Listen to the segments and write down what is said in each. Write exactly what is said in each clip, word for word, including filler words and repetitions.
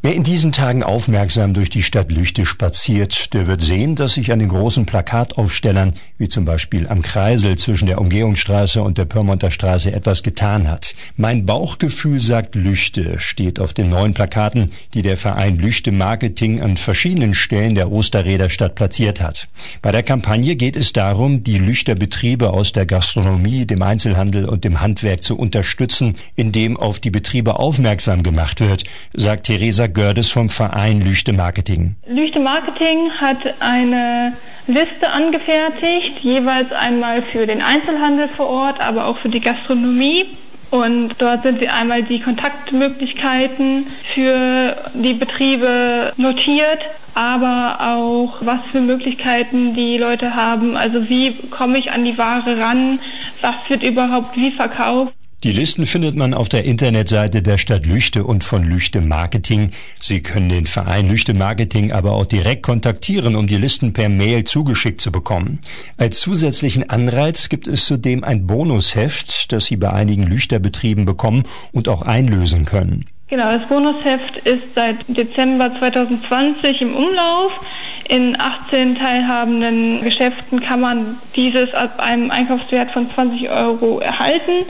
Wer in diesen Tagen aufmerksam durch die Stadt Lüchte spaziert, der wird sehen, dass sich an den großen Plakataufstellern, wie zum Beispiel am Kreisel zwischen der Umgehungsstraße und der Pyrmonter Straße, etwas getan hat. Mein Bauchgefühl sagt Lüchte steht auf den neuen Plakaten, die der Verein Lüchte Marketing an verschiedenen Stellen der Osterreederstadt platziert hat. Bei der Kampagne geht es darum, die Lüchter Betriebe aus der Gastronomie, dem Einzelhandel und dem Handwerk zu unterstützen, indem auf die Betriebe aufmerksam gemacht wird, sagt Theresa Gördes vom Verein Lüchte Marketing. Lüchte Marketing hat eine Liste angefertigt, jeweils einmal für den Einzelhandel vor Ort, aber auch für die Gastronomie. Und dort sind sie einmal die Kontaktmöglichkeiten für die Betriebe notiert, aber auch was für Möglichkeiten die Leute haben. Also wie komme ich an die Ware ran, was wird überhaupt wie verkauft. Die Listen findet man auf der Internetseite der Stadt Lüchte und von Lüchte Marketing. Sie können den Verein Lüchte Marketing aber auch direkt kontaktieren, um die Listen per Mail zugeschickt zu bekommen. Als zusätzlichen Anreiz gibt es zudem ein Bonusheft, das Sie bei einigen Lüchterbetrieben bekommen und auch einlösen können. Genau, das Bonusheft ist seit Dezember zweitausendzwanzig im Umlauf. In achtzehn teilhabenden Geschäften kann man dieses ab einem Einkaufswert von zwanzig Euro erhalten.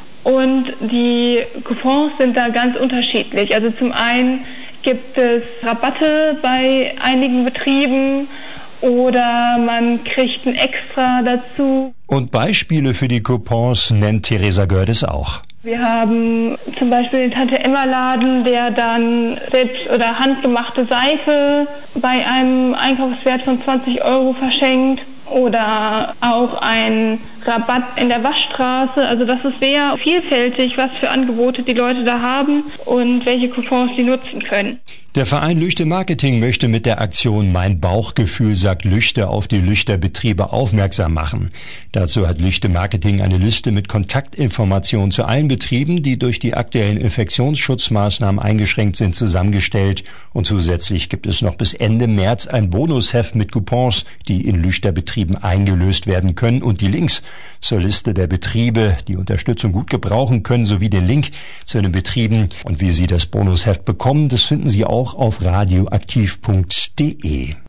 Und die Coupons sind da ganz unterschiedlich. Also zum einen gibt es Rabatte bei einigen Betrieben oder man kriegt ein Extra dazu. Und Beispiele für die Coupons nennt Theresa Gördes auch. Wir haben zum Beispiel den Tante-Emma-Laden, der dann selbst oder handgemachte Seife bei einem Einkaufswert von zwanzig Euro verschenkt. Oder auch ein Rabatt in der Waschstraße. Also das ist sehr vielfältig, was für Angebote die Leute da haben und welche Coupons sie nutzen können. Der Verein Lüchte Marketing möchte mit der Aktion Mein Bauchgefühl sagt Lüchte auf die Lüchter Betriebe aufmerksam machen. Dazu hat Lüchte Marketing eine Liste mit Kontaktinformationen zu allen Betrieben, die durch die aktuellen Infektionsschutzmaßnahmen eingeschränkt sind, zusammengestellt. Und zusätzlich gibt es noch bis Ende März ein Bonusheft mit Coupons, die in Lüchter Betrieben eingelöst werden können. Und die Links zur Liste der Betriebe, die Unterstützung gut gebrauchen können, sowie den Link zu den Betrieben und wie Sie das Bonusheft bekommen, das finden Sie auch auf radioaktiv punkt de.